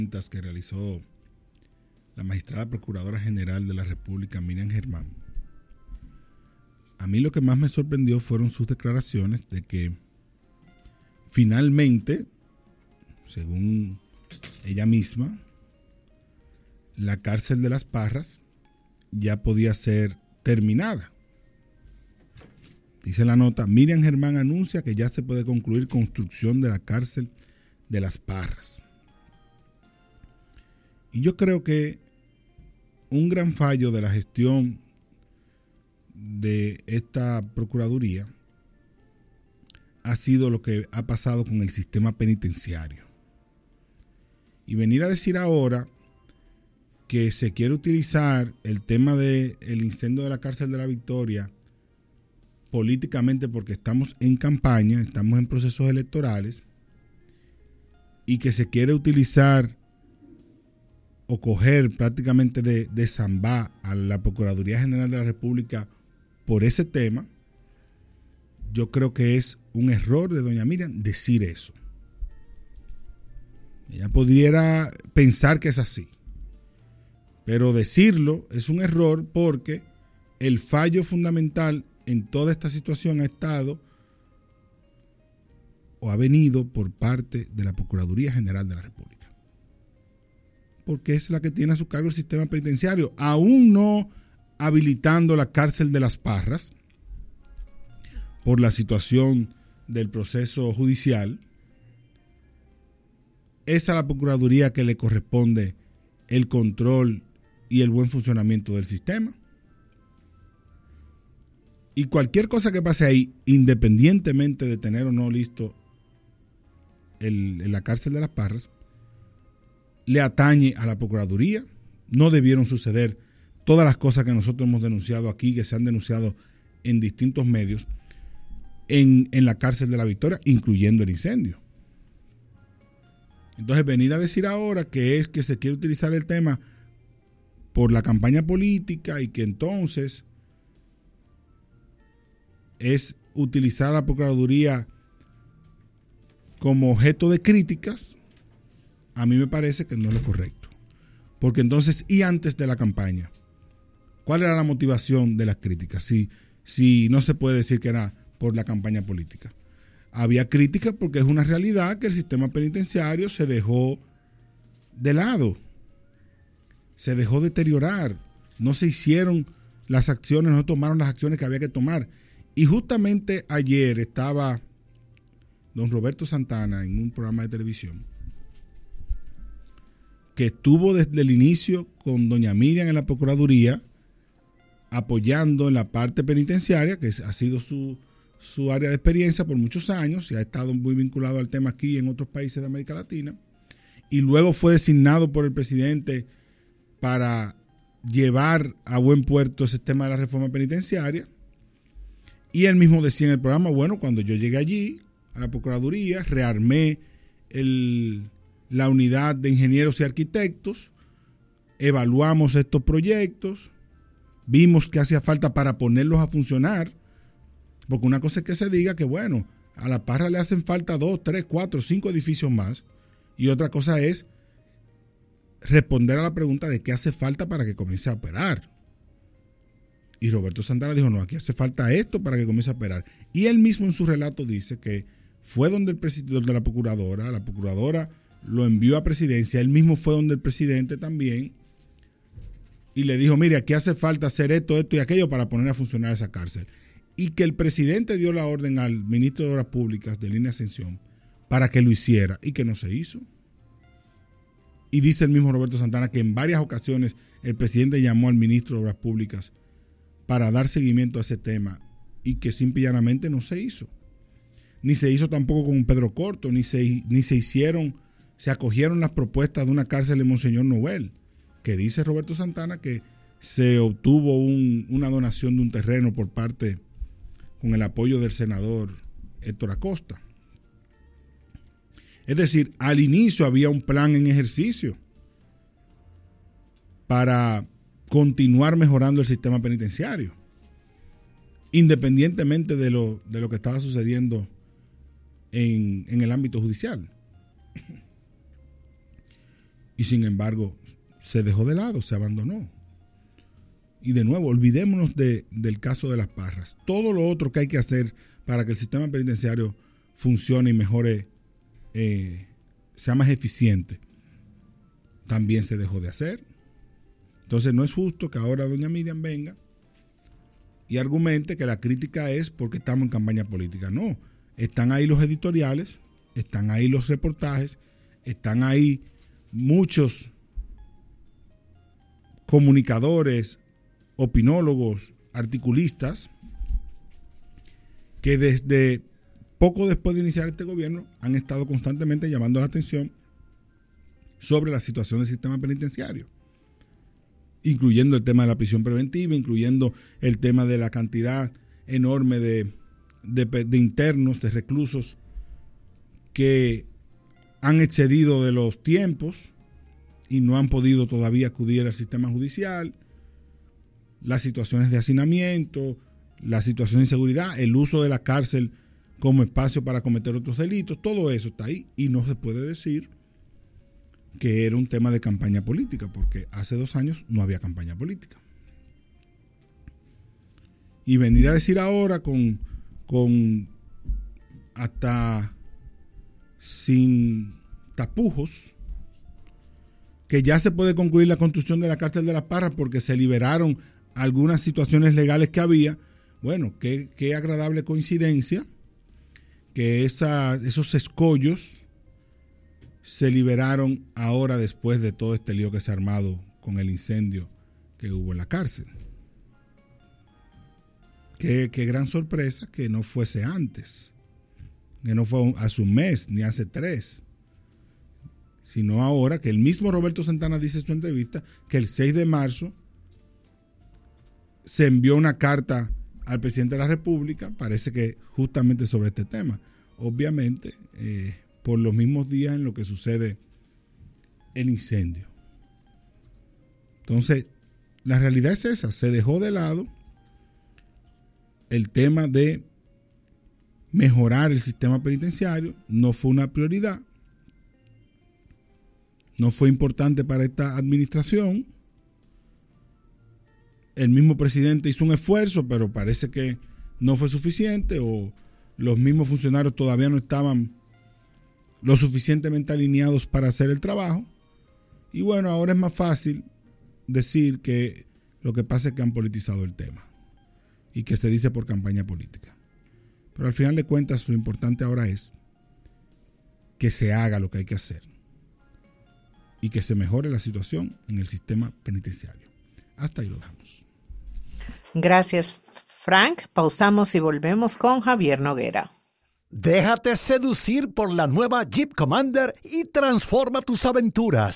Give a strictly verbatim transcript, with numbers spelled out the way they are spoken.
que realizó la magistrada procuradora general de la República, Miriam Germán, a mí lo que más me sorprendió fueron sus declaraciones de que finalmente, según ella misma, la cárcel de Las Parras ya podía ser terminada. Dice la nota: Miriam Germán anuncia que ya se puede concluir construcción de la cárcel de Las Parras. Y yo creo que un gran fallo de la gestión de esta Procuraduría ha sido lo que ha pasado con el sistema penitenciario. Y venir a decir ahora que se quiere utilizar el tema del incendio de la cárcel de la Victoria políticamente porque estamos en campaña, estamos en procesos electorales, y que se quiere utilizar o coger prácticamente de, de zambá a la Procuraduría General de la República por ese tema, yo creo que es un error de doña Miriam decir eso. Ella podría pensar que es así, pero decirlo es un error porque el fallo fundamental en toda esta situación ha estado o ha venido por parte de la Procuraduría General de la República, porque es la que tiene a su cargo el sistema penitenciario, aún no habilitando la cárcel de Las Parras por la situación del proceso judicial. Es a la Procuraduría que le corresponde el control y el buen funcionamiento del sistema. Y cualquier cosa que pase ahí, independientemente de tener o no listo el, la cárcel de Las Parras, le atañe a la Procuraduría. No debieron suceder todas las cosas que nosotros hemos denunciado aquí, que se han denunciado en distintos medios, en, en la cárcel de la Victoria, incluyendo el incendio. Entonces, venir a decir ahora que es que se quiere utilizar el tema por la campaña política y que entonces es utilizar a la Procuraduría como objeto de críticas, a mí me parece que no es lo correcto. Porque entonces, y antes de la campaña, ¿cuál era la motivación de las críticas? Si, si no se puede decir que era por la campaña política. Había críticas porque es una realidad que el sistema penitenciario se dejó de lado, se dejó deteriorar, no se hicieron las acciones, no tomaron las acciones que había que tomar. Y justamente ayer estaba don Roberto Santana en un programa de televisión que estuvo desde el inicio con doña Miriam en la Procuraduría, apoyando en la parte penitenciaria, que ha sido su, su área de experiencia por muchos años y ha estado muy vinculado al tema aquí y en otros países de América Latina, y luego fue designado por el presidente para llevar a buen puerto ese tema de la reforma penitenciaria. Y él mismo decía en el programa: bueno, cuando yo llegué allí a la Procuraduría, rearmé el, la unidad de ingenieros y arquitectos, evaluamos estos proyectos, vimos que hacía falta para ponerlos a funcionar, porque una cosa es que se diga que, bueno, a La Parra le hacen falta dos, tres, cuatro, cinco edificios más, y otra cosa es responder a la pregunta de qué hace falta para que comience a operar. Y Roberto Santana dijo: no, aquí hace falta esto para que comience a operar. Y él mismo en su relato dice que fue donde el presidente, donde la procuradora, la procuradora lo envió a presidencia, él mismo fue donde el presidente también, y le dijo: mire, aquí hace falta hacer esto, esto y aquello para poner a funcionar esa cárcel. Y que el presidente dio la orden al ministro de Obras Públicas de Línea Ascensión para que lo hiciera, y que no se hizo. Y dice el mismo Roberto Santana que en varias ocasiones el presidente llamó al ministro de Obras Públicas para dar seguimiento a ese tema, y que simple y llanamente no se hizo. Ni se hizo tampoco con Pedro Corto, ni se, ni se hicieron, se acogieron las propuestas de una cárcel de Monseñor Noel, que dice Roberto Santana que se obtuvo un, una donación de un terreno por parte, con el apoyo del senador Héctor Acosta. Es decir, al inicio había un plan en ejercicio para continuar mejorando el sistema penitenciario, independientemente de lo, de lo que estaba sucediendo en, en el ámbito judicial. Y sin embargo, se dejó de lado, se abandonó. Y de nuevo, olvidémonos de, del caso de las Parras. Todo lo otro que hay que hacer para que el sistema penitenciario funcione y mejore, eh, sea más eficiente, también se dejó de hacer. Entonces no es justo que ahora doña Miriam venga y argumente que la crítica es porque estamos en campaña política. No, están ahí los editoriales, están ahí los reportajes, están ahí muchos comunicadores, opinólogos, articulistas, que desde poco después de iniciar este gobierno han estado constantemente llamando la atención sobre la situación del sistema penitenciario, incluyendo el tema de la prisión preventiva, incluyendo el tema de la cantidad enorme de, de, de internos, de reclusos que han excedido de los tiempos y no han podido todavía acudir al sistema judicial, las situaciones de hacinamiento, la situación de inseguridad, el uso de la cárcel como espacio para cometer otros delitos, todo eso está ahí y no se puede decir que era un tema de campaña política, porque hace dos años no había campaña política. Y venir a decir ahora con, con hasta sin tapujos que ya se puede concluir la construcción de la cárcel de Las Parras porque se liberaron algunas situaciones legales que había. Bueno, qué, qué agradable coincidencia que esa, esos escollos se liberaron ahora después de todo este lío que se ha armado con el incendio que hubo en la cárcel. Qué, qué gran sorpresa que no fuese antes, que no fue hace un mes ni hace tres, sino ahora que el mismo Roberto Santana dice en su entrevista que el seis de marzo se envió una carta al presidente de la República, parece que justamente sobre este tema. Obviamente, eh, por los mismos días en los que sucede el incendio. Entonces, la realidad es esa, se dejó de lado el tema de mejorar el sistema penitenciario, no fue una prioridad, no fue importante para esta administración. El mismo presidente hizo un esfuerzo, pero parece que no fue suficiente o los mismos funcionarios todavía no estaban lo suficientemente alineados para hacer el trabajo. Y bueno, ahora es más fácil decir que lo que pasa es que han politizado el tema y que se dice por campaña política. Pero al final de cuentas lo importante ahora es que se haga lo que hay que hacer y que se mejore la situación en el sistema penitenciario. Hasta ahí lo dejamos. Gracias, Frank. Pausamos y volvemos con Javier Noguera. Déjate seducir por la nueva Jeep Commander y transforma tus aventuras.